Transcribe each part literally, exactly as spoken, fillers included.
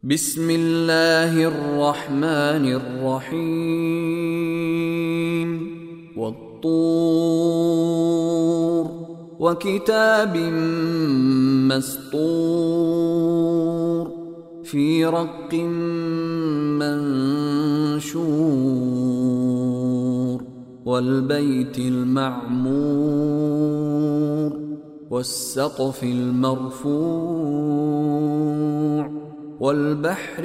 بسم الله الرحمن الرحيم والطور وكتاب مسطور في رق منشور والبيت المعمور والسقف المرفوع والبحر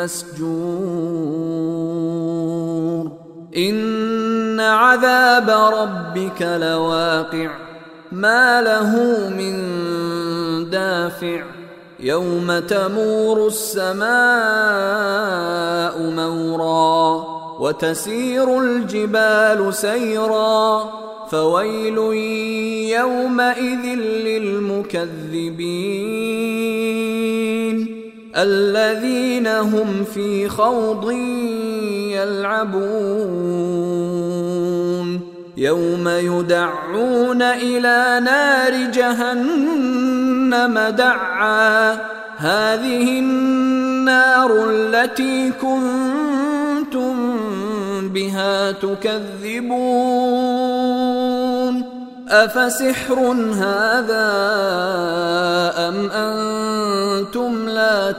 المسجور إن عذاب ربك لواقع ما له من دافع يوم تمور السماء مورا وتسير الجبال سيرا فويل يومئذ للمكذبين الذين هم في خوض يلعبون يوم يدعون إلى نار جهنم دعا هذه النار التي كنتم بها تكذبون أفسحر هذا أم أنتم لا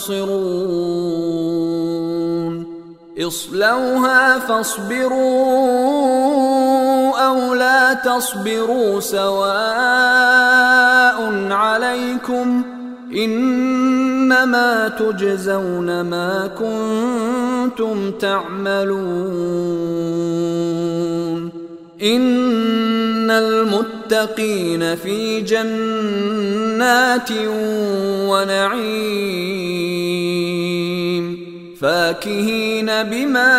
تبصرون اصلوها فاصبروا أو لا تصبروا سواء عليكم إنما تجزون ما كنتم تعملون إن المتقين في جنات ونعيم فاكهين بما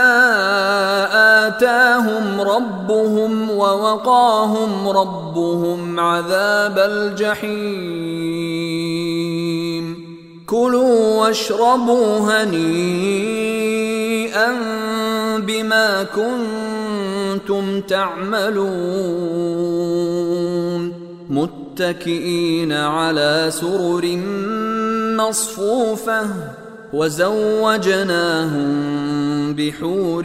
آتاهم ربهم ووقاهم ربهم عذاب الجحيم كلوا واشربوا هنيئا بما كنتم تعملون متكئين على سرر مصفوفة وزوجناهم بحور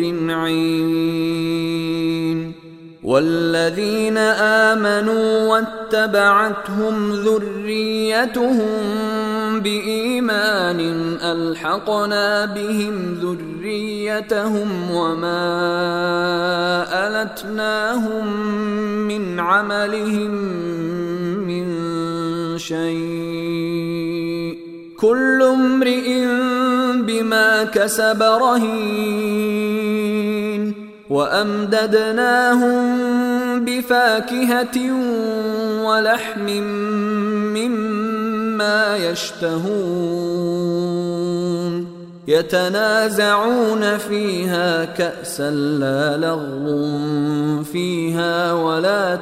عين والذين آمنوا واتبعتهم ذريتهم بإيمان ألحقنا بهم ذريتهم وما ألتناهم من عملهم من شيء كل امرئ بما كسب رهين وأمددناهم بفاكهة ولحم مما يشتهون يتنازعون فيها كأسا لا لغو فيها ولا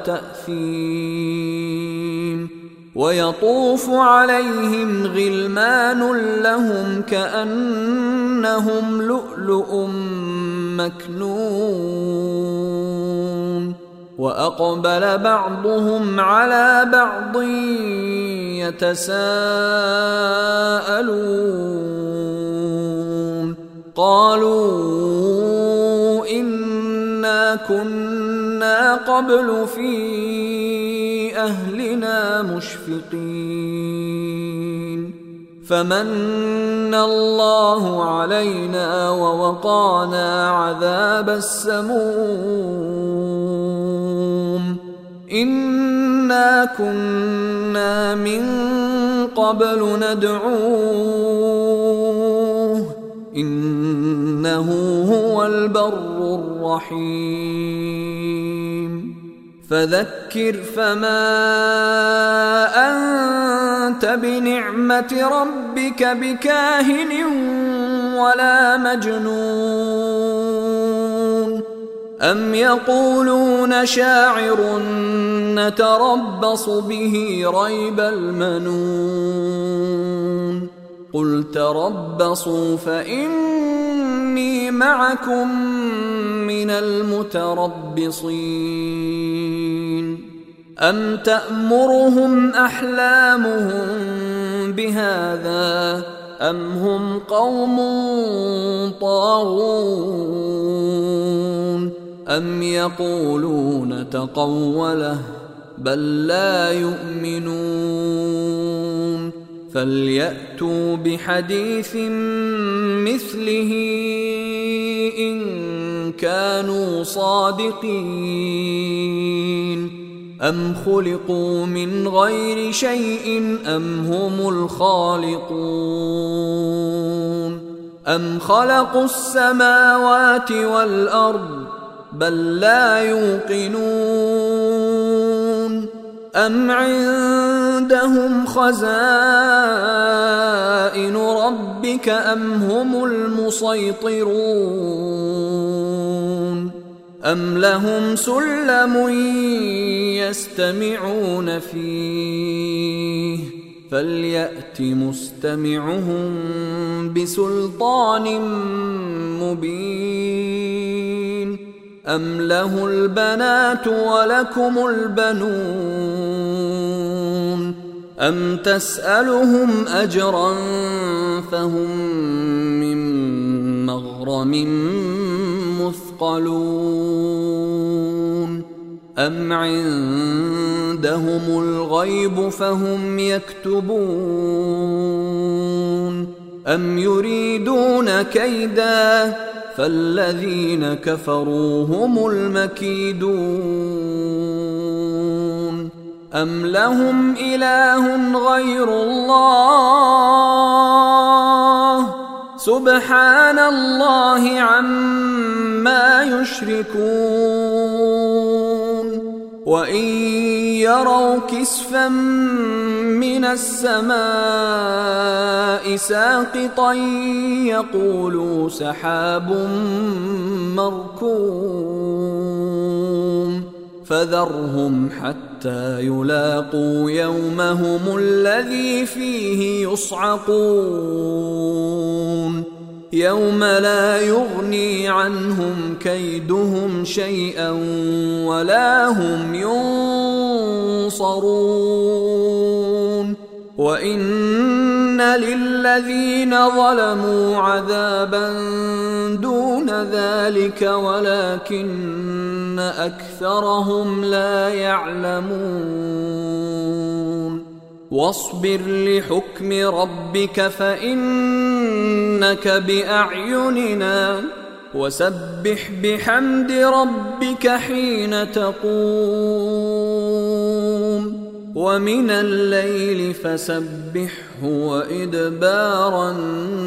تأثيم ويطوف عليهم غلمان لهم كأنهم لؤلؤ مكنون وأقبل بعضهم على بعض يتساءلون قالوا إنا كنا قبل في أهلنا مشفقين فمن الله علينا ووقانا عذاب السموم إنا كنا من قبل ندعوه إنه هو البر الرحيم فذكر فما أنت بنعمة ربك بكاهن ولا مجنون أم يقولون شاعر نتربص به ريب المنون قل تربصوا فإني معكم من المتربصين أم تأمرهم أحلامهم بهذا أم هم قوم طاغون أم يقولون تقوله بل لا يؤمنون فليأتوا بحديث مثله إن كانوا صادقين أم خلقوا من غير شيء أم هم الخالقون أم خلقوا السماوات والأرض بل لا يوقنون أم عندهم خزائن ربك أم هم المسيطرون أم لهم سلم يستمعون فيه فليأت مستمعهم بسلطان مبين أم له البنات ولكم البنون أم تسألهم أجرا فهم من مغرم مثقلون أم عندهم الغيب فهم يكتبون أم يريدون كيدا فالذين كفروا هم المكيدون أم لهم إله غير الله سبحان الله عما يشركون وإن يروا كسفا من السماء ساقطا يقولوا سحاب مركوم فذرهم حتى يلاقوا يومهم الذي فيه يصعقون يوم لا يغني عنهم كيدهم شيئا ولا هم ينصرون وإن للذين ظلموا عذابا دون ذلك ولكن أكثرهم لا يعلمون واصبر لحكم ربك فإنك بأعيننا وسبح بحمد ربك حين تقوم ومن الليل فسبحه وإدبار النجوم